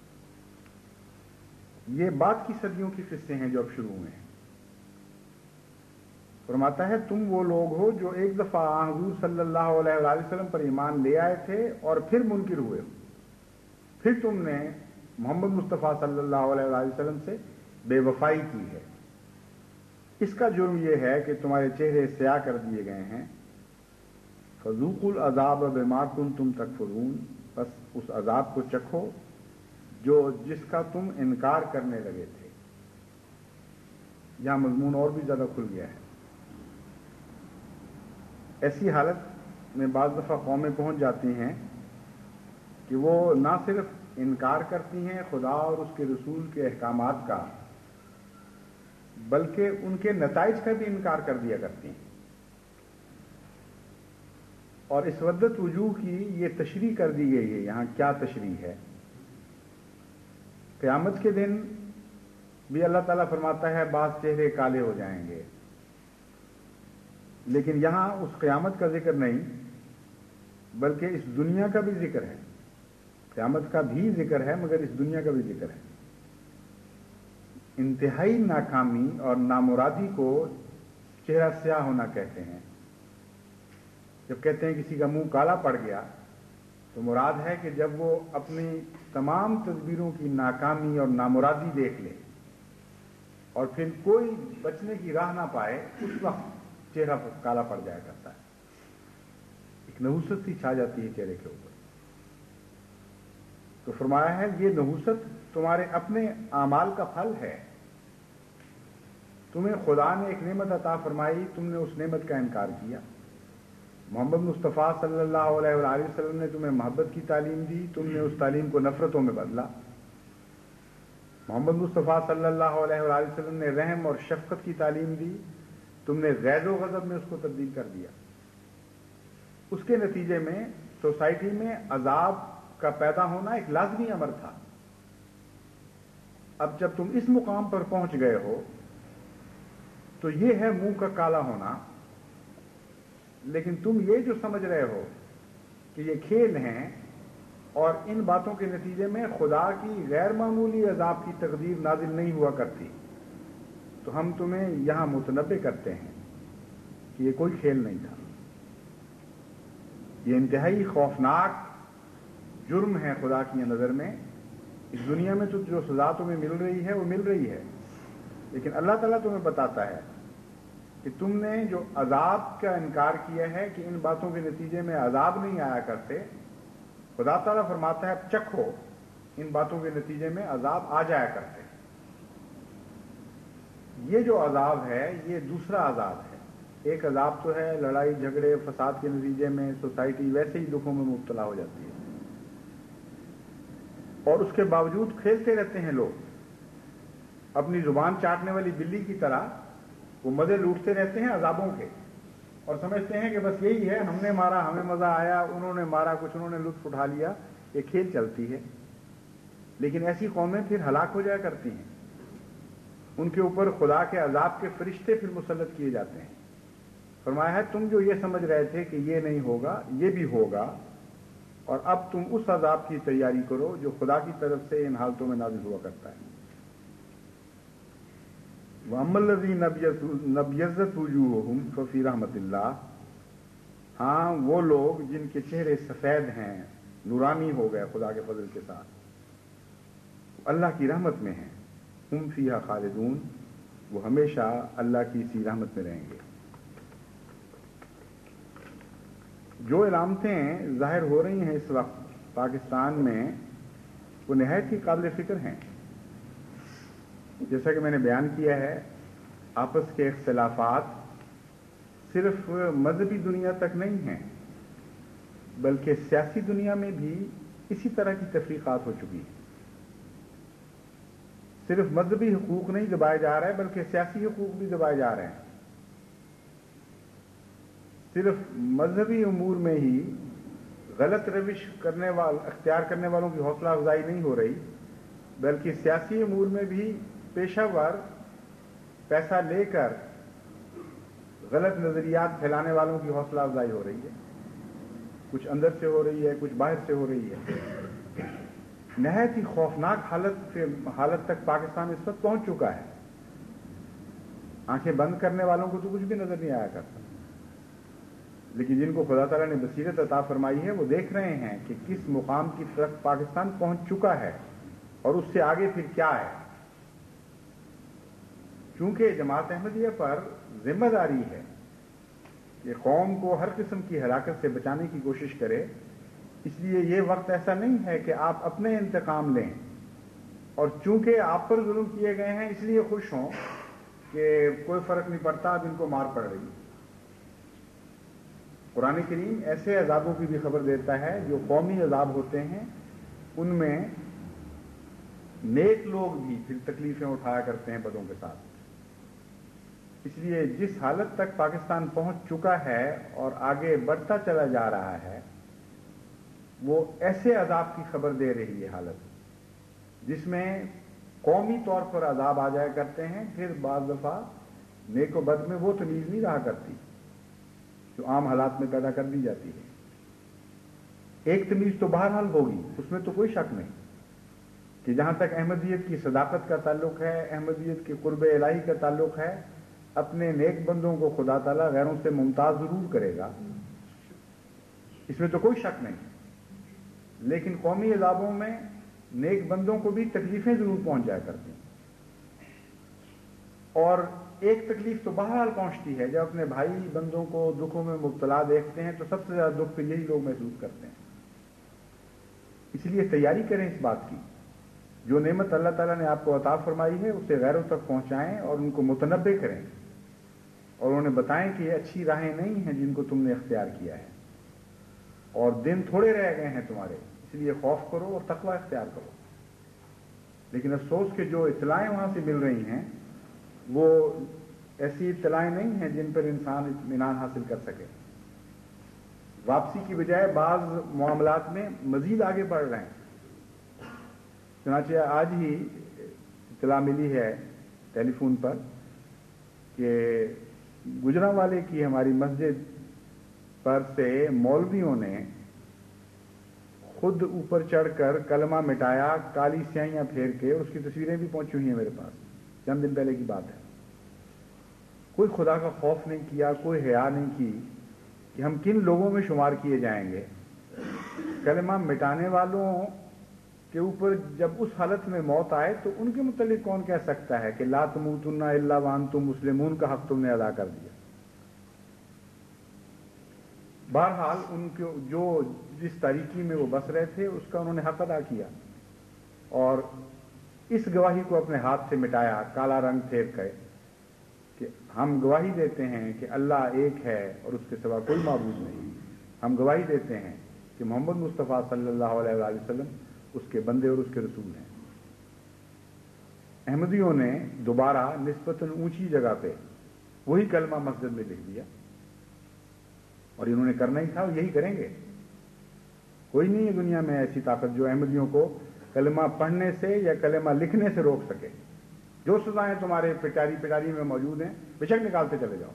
Speaker 1: یہ بعد کی صدیوں کی قصے ہیں جو اب شروع ہوئے ہیں۔ فرماتا ہے تم وہ لوگ ہو جو ایک دفعہ حضور صلی اللہ علیہ وآلہ وسلم پر ایمان لے آئے تھے اور پھر منکر ہوئے، پھر تم نے محمد مصطفیٰ صلی اللہ علیہ وآلہ وسلم سے بے وفائی کی ہے، اس کا جرم یہ ہے کہ تمہارے چہرے سیاہ کر دیے گئے ہیں، فذوقوا العذاب بما کنتم تکفرون، بس اس عذاب کو چکھو جس کا تم انکار کرنے لگے تھے۔ یہاں مضمون اور بھی زیادہ کھل گیا ہے۔ ایسی حالت میں بعض دفعہ قومیں پہنچ جاتی ہیں کہ وہ نہ صرف انکار کرتی ہیں خدا اور اس کے رسول کے احکامات کا، بلکہ ان کے نتائج کا بھی انکار کر دیا کرتی ہیں، اور اس ودت وجوہ کی یہ تشریح کر دی گئی ہے۔ یہاں کیا تشریح ہے؟ قیامت کے دن بھی اللہ تعالیٰ فرماتا ہے بعض چہرے کالے ہو جائیں گے، لیکن یہاں اس قیامت کا ذکر نہیں بلکہ اس دنیا کا بھی ذکر ہے۔ قیامت کا بھی ذکر ہے مگر اس دنیا کا بھی ذکر ہے۔ انتہائی ناکامی اور نامرادی کو چہرہ سیاہ ہونا کہتے ہیں۔ جب کہتے ہیں کسی کا منہ کالا پڑ گیا تو مراد ہے کہ جب وہ اپنی تمام تدبیروں کی ناکامی اور نامرادی دیکھ لے اور پھر کوئی بچنے کی راہ نہ پائے، اس وقت چہرہ کالا پڑ جایا کرتا ہے، ایک نحوست سی چھا جاتی ہے چہرے کے اوپر۔ تو فرمایا ہے یہ نحوست تمہارے اپنے اعمال کا پھل ہے، تمہیں خدا نے ایک نعمت عطا فرمائی، تم نے اس نعمت کا انکار کیا۔ محمد مصطفیٰ صلی اللہ علیہ وآلہ وسلم نے تمہیں محبت کی تعلیم دی، تم نے اس تعلیم کو نفرتوں میں بدلا۔ محمد مصطفیٰ صلی اللہ علیہ وآلہ وسلم نے رحم اور شفقت کی تعلیم دی، تم نے غیظ و غضب میں اس کو تبدیل کر دیا۔ اس کے نتیجے میں سوسائٹی میں عذاب کا پیدا ہونا ایک لازمی امر تھا۔ اب جب تم اس مقام پر پہنچ گئے ہو تو یہ ہے منہ کا کالا ہونا، لیکن تم یہ جو سمجھ رہے ہو کہ یہ کھیل ہیں اور ان باتوں کے نتیجے میں خدا کی غیر معمولی عذاب کی تقدیر نازل نہیں ہوا کرتی، تو ہم تمہیں یہاں متنبع کرتے ہیں کہ یہ کوئی کھیل نہیں تھا، یہ انتہائی خوفناک جرم ہے خدا کی نظر میں۔ اس دنیا میں تو جو سزا تمہیں مل رہی ہے وہ مل رہی ہے، لیکن اللہ تعالیٰ تمہیں بتاتا ہے کہ تم نے جو عذاب کا انکار کیا ہے کہ ان باتوں کے نتیجے میں عذاب نہیں آیا کرتے، خدا تعالیٰ فرماتا ہے اب چکھو، ان باتوں کے نتیجے میں عذاب آ جایا کرتے ہیں۔ یہ جو عذاب ہے یہ دوسرا عذاب ہے۔ ایک عذاب تو ہے لڑائی جھگڑے فساد کے نتیجے میں سوسائٹی ویسے ہی دکھوں میں مبتلا ہو جاتی ہے، اور اس کے باوجود کھیلتے رہتے ہیں لوگ اپنی زبان چاٹنے والی بلی کی طرح، وہ مزے لوٹتے رہتے ہیں عذابوں کے، اور سمجھتے ہیں کہ بس یہی ہے، ہم نے مارا ہمیں مزہ آیا، انہوں نے مارا کچھ انہوں نے لطف اٹھا لیا، یہ کھیل چلتی ہے۔ لیکن ایسی قومیں پھر ہلاک ہو جایا کرتی ہیں، ان کے اوپر خدا کے عذاب کے فرشتے پھر مسلط کیے جاتے ہیں۔ فرمایا ہے تم جو یہ سمجھ رہے تھے کہ یہ نہیں ہوگا، یہ بھی ہوگا، اور اب تم اس عذاب کی تیاری کرو جو خدا کی طرف سے ان حالتوں میں نازل ہوا کرتا ہے۔ وَأَمَّا الَّذِينَ ابْيَضَّتْ وُجُوهُهُمْ فَفِي رَحْمَةِ اللَّهِ، ہاں وہ لوگ جن کے چہرے سفید ہیں، نورانی ہو گئے خدا کے فضل کے ساتھ، اللہ کی رحمت میں ہیں، ہم فیہا خالدون، وہ ہمیشہ اللہ کی اسی رحمت میں رہیں گے۔ جو علامتیں ظاہر ہو رہی ہیں اس وقت پاکستان میں وہ نہایت ہی قابل فکر ہیں۔ جیسا کہ میں نے بیان کیا ہے، آپس کے اختلافات صرف مذہبی دنیا تک نہیں ہیں، بلکہ سیاسی دنیا میں بھی اسی طرح کی تفریقات ہو چکی ہیں۔ صرف مذہبی حقوق نہیں دبائے جا رہے بلکہ سیاسی حقوق بھی دبائے جا رہے ہیں۔ صرف مذہبی امور میں ہی غلط روش اختیار کرنے والوں کی حوصلہ افزائی نہیں ہو رہی، بلکہ سیاسی امور میں بھی پیشہ ور پیسہ لے کر غلط نظریات پھیلانے والوں کی حوصلہ افزائی ہو رہی ہے، کچھ اندر سے ہو رہی ہے، کچھ باہر سے ہو رہی ہے۔ نہایت ہی خوفناک حالت تک پاکستان اس وقت پہنچ چکا ہے۔ آنکھیں بند کرنے والوں کو تو کچھ بھی نظر نہیں آیا کرتا، لیکن جن کو خدا تعالیٰ نے بصیرت عطا فرمائی ہے وہ دیکھ رہے ہیں کہ کس مقام کی طرف پاکستان پہنچ چکا ہے اور اس سے آگے پھر کیا ہے۔ چونکہ جماعت احمدیہ پر ذمہ داری ہے کہ قوم کو ہر قسم کی ہلاکت سے بچانے کی کوشش کرے، اس لیے یہ وقت ایسا نہیں ہے کہ آپ اپنے انتقام لیں، اور چونکہ آپ پر ظلم کیے گئے ہیں اس لیے خوش ہوں کہ کوئی فرق نہیں پڑتا، اب ان کو مار پڑ رہی ہے۔ قرآن کریم ایسے عذابوں کی بھی خبر دیتا ہے جو قومی عذاب ہوتے ہیں، ان میں نیک لوگ بھی پھر تکلیفیں اٹھایا کرتے ہیں بدوں کے ساتھ۔ اس لیے جس حالت تک پاکستان پہنچ چکا ہے اور آگے بڑھتا چلا جا رہا ہے، وہ ایسے عذاب کی خبر دے رہی ہے حالت، جس میں قومی طور پر عذاب آ جایا کرتے ہیں، پھر بعض دفعہ نیک و بد میں وہ تمیز نہیں رہا کرتی جو عام حالات میں پیدا کر دی جاتی ہے۔ ایک تمیز تو بہرحال ہوگی، اس میں تو کوئی شک نہیں کہ جہاں تک احمدیت کی صداقت کا تعلق ہے، احمدیت کے قرب الہی کا تعلق ہے، اپنے نیک بندوں کو خدا تعالیٰ غیروں سے ممتاز ضرور کرے گا، اس میں تو کوئی شک نہیں۔ لیکن قومی عذابوں میں نیک بندوں کو بھی تکلیفیں ضرور پہنچ جایا کرتی ہیں، اور ایک تکلیف تو بہرحال پہنچتی ہے جب اپنے بھائی بندوں کو دکھوں میں مبتلا دیکھتے ہیں، تو سب سے زیادہ دکھ تو یہی لوگ محسوس کرتے ہیں۔ اس لیے تیاری کریں اس بات کی، جو نعمت اللہ تعالیٰ نے آپ کو عطا فرمائی ہے اسے غیروں تک پہنچائیں اور ان کو متنبع کریں، اور انہیں بتائیں کہ یہ اچھی راہیں نہیں ہیں جن کو تم نے اختیار کیا ہے، اور دن تھوڑے رہ گئے ہیں تمہارے، اس لیے خوف کرو اور تقوی اختیار کرو۔ لیکن افسوس کہ جو اطلاعیں وہاں سے مل رہی ہیں وہ ایسی اطلاعیں نہیں ہیں جن پر انسان اطمینان حاصل کر سکے۔ واپسی کی بجائے بعض معاملات میں مزید آگے بڑھ رہے ہیں۔ چنانچہ آج ہی اطلاع ملی ہے ٹیلی فون پر کہ گجرانوالے کی ہماری مسجد پر سے مولویوں نے خود اوپر چڑھ کر کلمہ مٹایا، کالی سیاہیاں پھیر کے، اس کی تصویریں بھی پہنچی ہوئی ہیں میرے پاس، چند دن پہلے کی بات ہے۔ کوئی خدا کا خوف نہیں کیا، کوئی حیا نہیں کی کہ ہم کن لوگوں میں شمار کیے جائیں گے۔ کلمہ مٹانے والوں کے اوپر جب اس حالت میں موت آئے تو ان کے متعلق کون کہہ سکتا ہے کہ لا تموتن الا وانتم مسلمون کا حق تم نے ادا کر دیا؟ بہرحال ان کے جو جس تاریکی میں وہ بس رہے تھے اس کا انہوں نے حق ادا کیا، اور اس گواہی کو اپنے ہاتھ سے مٹایا، کالا رنگ پھیر کر، کہ ہم گواہی دیتے ہیں کہ اللہ ایک ہے اور اس کے سوا کوئی معبود نہیں۔ ہم گواہی دیتے ہیں کہ محمد مصطفیٰ صلی اللہ علیہ وآلہ وسلم اس کے بندے اور اس کے رسول ہیں۔ احمدیوں نے دوبارہ نسبتاً اونچی جگہ پہ وہی کلمہ مسجد میں لکھ دیا، اور انہوں نے کرنا ہی تھا، یہی کریں گے۔ کوئی نہیں ہے دنیا میں ایسی طاقت جو احمدیوں کو کلمہ پڑھنے سے یا کلمہ لکھنے سے روک سکے۔ جو سزائیں تمہارے پٹاری میں موجود ہیں بے شک نکالتے چلے جاؤ۔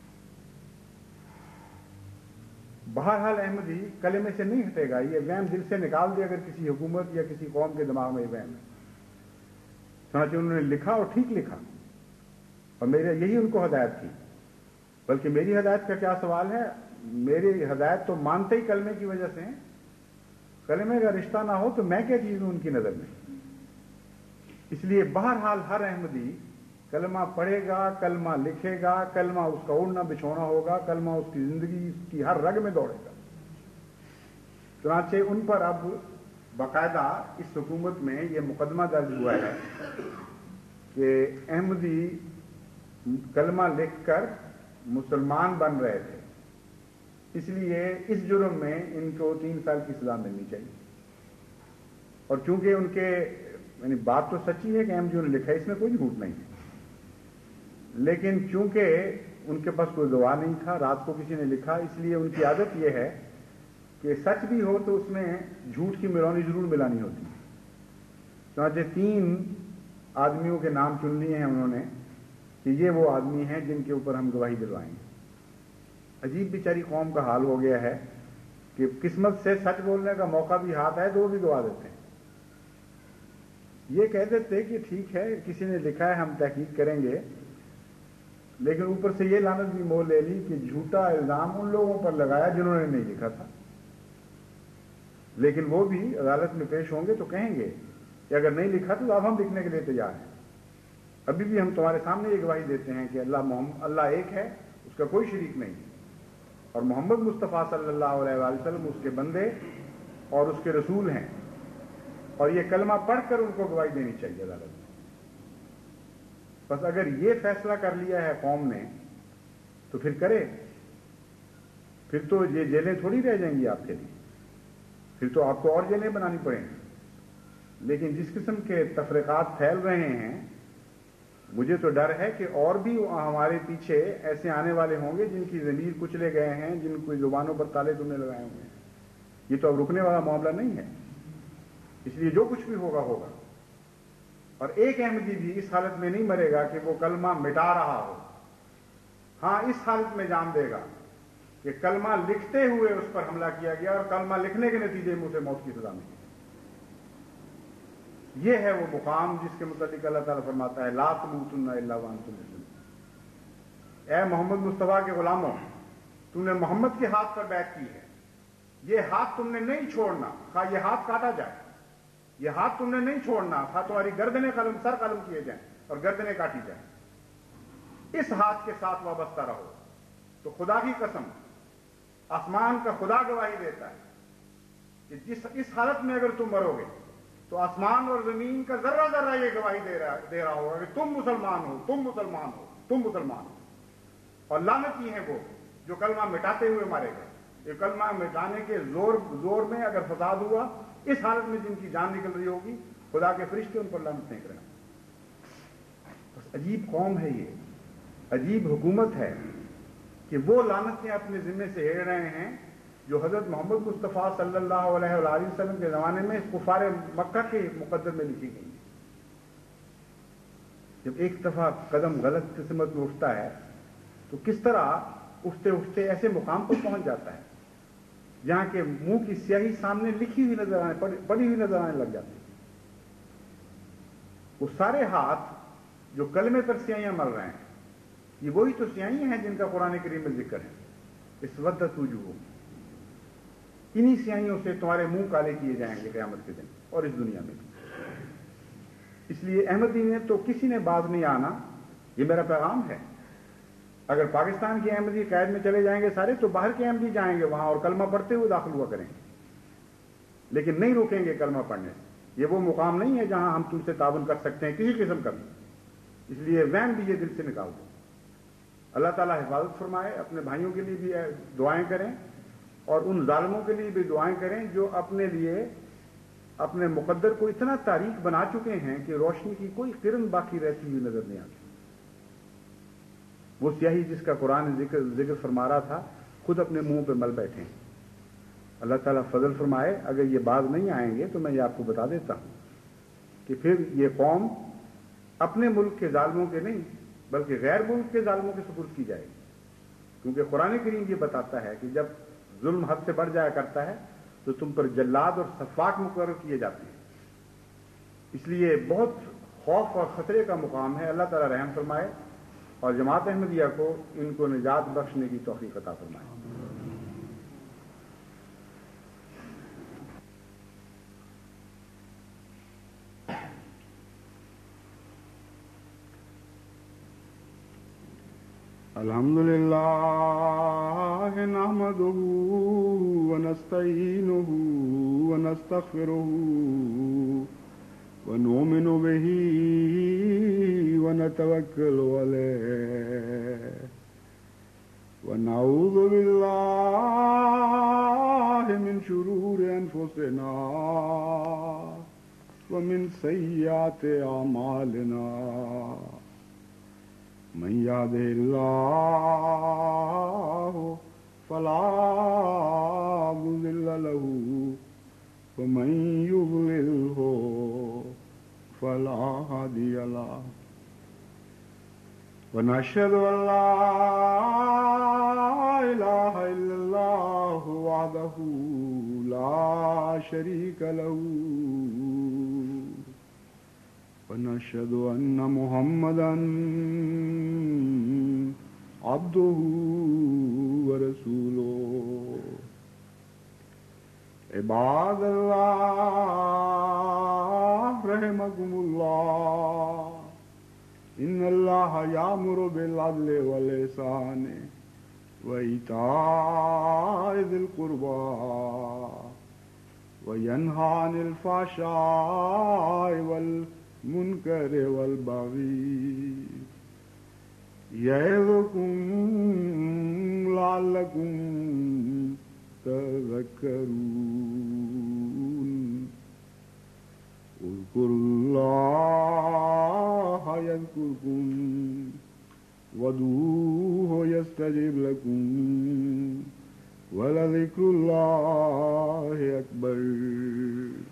Speaker 1: بہرحال احمدی کلمے سے نہیں ہٹے گا، یہ وہم دل سے نکال دے اگر کسی حکومت یا کسی قوم کے دماغ میں یہ وہم ہے۔ چنانچہ انہوں نے لکھا اور ٹھیک لکھا، اور یہی ان کو ہدایت تھی۔ بلکہ میری ہدایت کا کیا سوال ہے؟ میری ہدایت تو مانتے ہی کلمے کی وجہ سے ہیں۔ کلمے کا رشتہ نہ ہو تو میں کیا چیز ہوں ان کی نظر میں؟ اس لیے بہرحال ہر احمدی کلمہ پڑھے گا، کلمہ لکھے گا، کلمہ اس کا اڑنا بچھونا ہوگا، کلمہ اس کی زندگی اس کی ہر رگ میں دوڑے گا۔ چنانچہ ان پر اب باقاعدہ اس حکومت میں یہ مقدمہ درج ہوا ہے کہ احمدی کلمہ لکھ کر مسلمان بن رہے تھے، اس لیے اس جرم میں ان کو 3 سال کی سزا ملنی چاہیے۔ اور چونکہ ان کے یعنی بات تو سچی ہے کہ احمدیوں نے لکھا ہے، اس میں کوئی جھوٹ نہیں ہے، لیکن چونکہ ان کے پاس کوئی گواہ نہیں تھا، رات کو کسی نے لکھا، اس لیے ان کی عادت یہ ہے کہ سچ بھی ہو تو اس میں جھوٹ کی ملونی ضرور ملانی ہوتی ہے۔ چنانچہ 3 آدمیوں کے نام چن لیے ہیں انہوں نے کہ یہ وہ آدمی ہیں جن کے اوپر ہم گواہی دلوائیں گے۔ عجیب بیچاری قوم کا حال ہو گیا ہے کہ قسمت سے سچ بولنے کا موقع بھی ہاتھ آئے تو وہ بھی گوا دیتے ہیں۔ یہ کہہ دیتے کہ ٹھیک ہے کسی نے لکھا ہے ہم تحقیق کریں گے، لیکن اوپر سے یہ لعنت بھی مول لے لی کہ جھوٹا الزام ان لوگوں پر لگایا جنہوں نے نہیں لکھا تھا۔ لیکن وہ بھی عدالت میں پیش ہوں گے تو کہیں گے کہ اگر نہیں لکھا تو اب ہم لکھنے کے لیے تیار ہیں۔ ابھی بھی ہم تمہارے سامنے یہ گواہی دیتے ہیں کہ اللہ ایک ہے، اس کا کوئی شریک نہیں، اور محمد مصطفیٰ صلی اللہ علیہ وآلہ وسلم اس کے بندے اور اس کے رسول ہیں، اور یہ کلمہ پڑھ کر ان کو گواہی دینی چاہیے عدالت میں۔ بس اگر یہ فیصلہ کر لیا ہے قوم نے تو پھر کرے، پھر تو یہ جیلیں تھوڑی رہ جائیں گی آپ کے لیے، پھر تو آپ کو اور جیلیں بنانی پڑیں گی۔ لیکن جس قسم کے تفریقات پھیل رہے ہیں، مجھے تو ڈر ہے کہ اور بھی ہمارے پیچھے ایسے آنے والے ہوں گے جن کی ضمیر کچلے گئے ہیں، جن کی زبانوں پر تالے تم نے لگائے ہوئے ہیں۔ یہ تو اب رکنے والا معاملہ نہیں ہے، اس لیے جو کچھ بھی ہوگا ہوگا۔ اور ایک احمدی بھی اس حالت میں نہیں مرے گا کہ وہ کلمہ مٹا رہا ہو، ہاں اس حالت میں جان دے گا کہ کلمہ لکھتے ہوئے اس پر حملہ کیا گیا اور کلمہ لکھنے کے نتیجے میں اسے موت کی سزا ملی۔ یہ ہے وہ مقام جس کے متعلق اللہ تعالیٰ فرماتا ہے لا تموتن الا وانتم مسلمون۔ اے محمد مصطفیٰ کے غلاموں، تم نے محمد کے ہاتھ پر بیعت کی ہے، یہ ہاتھ تم نے نہیں چھوڑنا، خواہ یہ ہاتھ کاٹا جائے، یہ ہاتھ تم نے نہیں چھوڑنا، خواہ تمہاری گردنیں سر قلم کیے جائیں اور گردنیں کاٹی جائیں، اس ہاتھ کے ساتھ وابستہ رہو۔ تو خدا کی قسم، آسمان کا خدا گواہی دیتا ہے کہ اس حالت میں اگر تم مرو گے تو آسمان اور زمین کا ذرہ ذرہ یہ گواہی دے رہا ہوگا کہ تم مسلمان ہو، تم مسلمان ہو، تم مسلمان ہو۔ اور لعنتی ہیں وہ جو کلمہ مٹاتے ہوئے مارے گئے۔ یہ کلمہ مٹانے کے زور میں اگر فساد ہوا، اس حالت میں جن کی جان نکل رہی ہوگی، خدا کے فرشتے ان پر لعنت پھینک رہے ہیں۔ بس عجیب قوم ہے، یہ عجیب حکومت ہے کہ وہ لعنتیں اپنے ذمے سے ہیڑ رہے ہیں جو حضرت محمد مصطفیٰ صلی اللہ علیہ وآلہ وسلم کے زمانے میں کفار مکہ کے مقدر میں لکھی گئی۔ جب ایک دفعہ قدم غلط قسمت میں اٹھتا ہے تو کس طرح اٹھتے اٹھتے ایسے مقام پر پہنچ جاتا ہے جہاں کے منہ کی سیاہی سامنے لکھی ہوئی نظر آنے، پڑی ہوئی نظر آنے لگ جاتی ہے۔ وہ سارے ہاتھ جو کلمے پر سیاہیاں مل رہے ہیں، یہ وہی تو سیاہیاں ہیں جن کا قرآن کریم میں ذکر ہے. اسودت وجوہ، انہی سیاہیوں سے تمہارے منہ کالے کیے جائیں گے قیامت کے دن اور اس دنیا میں بھی. اس لیے احمدی نے تو کسی نے باز نہیں آنا، یہ میرا پیغام ہے. اگر پاکستان کے احمدی قید میں چلے جائیں گے سارے تو باہر کے احمدی جائیں گے وہاں اور کلمہ پڑھتے ہوئے داخل ہوا کریں گے، لیکن نہیں روکیں گے کلمہ پڑھنے سے. یہ وہ مقام نہیں ہے جہاں ہم تم سے تعاون کر سکتے ہیں کسی قسم کا بھی. اس لیے وہم بھی یہ دل سے نکال دو. اللہ تعالیٰ حفاظت فرمائے. اپنے بھائیوں کے لیے بھی دعائیں کریں اور ان ظالموں کے لیے بھی دعائیں کریں جو اپنے لیے اپنے مقدر کو اتنا تاریک بنا چکے ہیں کہ روشنی کی کوئی کرن باقی رہتی ہوئی نظر نہیں آتی. وہ سیاہی جس کا قرآن ذکر فرما رہا تھا خود اپنے منہ پہ مل بیٹھے ہیں. اللہ تعالیٰ فضل فرمائے. اگر یہ باز نہیں آئیں گے تو میں یہ آپ کو بتا دیتا ہوں کہ پھر یہ قوم اپنے ملک کے ظالموں کے نہیں بلکہ غیر ملک کے ظالموں کے سپرد کی جائے گی. کیونکہ قرآن کریم یہ بتاتا ہے کہ جب ظلم حد سے بڑھ جایا کرتا ہے تو تم پر جلاد اور سفاک مقرر کیے جاتے ہیں. اس لیے بہت خوف اور خطرے کا مقام ہے. اللہ تعالیٰ رحم فرمائے اور جماعت احمدیہ کو ان کو نجات بخشنے کی توفیق عطا فرمائے. الحمد للہ نحمده ونستعینه ونستغفره ونؤمن به ونتوکل علیہ ونعوذ باللہ من شرور انفسنا ومن سیئات اعمالنا من يهده الله فلا مضل له ومن يضلله فلا هادي له ونشهد أن لا إله إلا الله وحده لا شريك له ونشهد أن محمدا عبده ورسوله. عباد الله رحمكم الله إن الله يأمر بالعدل والإحسان وإيتاء ذي القربى وينهى عن الفحشاء والمنكر والبغي يعظكم لعلكم تذكرون. اذكروا الله يذكركم وادعوه يستجب لكم ولذكر الله أكبر.